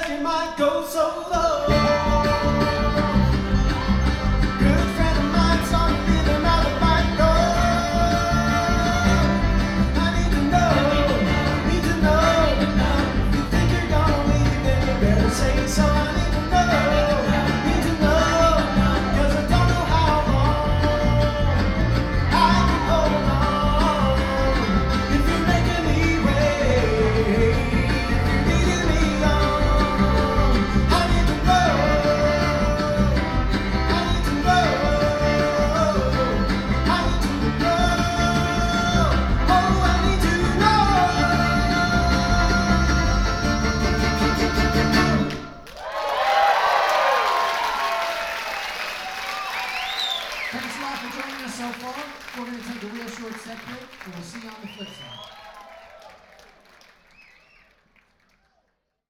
that you might go so low. Good friend of mine saw me leaving out the back door. I need to know. If you think you're gonna leave, then you better say so. I need to know. Cause I don't know how long I can hold on. If you're making me wait, leading me on, I need to know. I need to know. I need to know. Oh, I need to know. Thanks a lot for joining us so far. We're going to take a real short set break, and we'll see you on the flip side.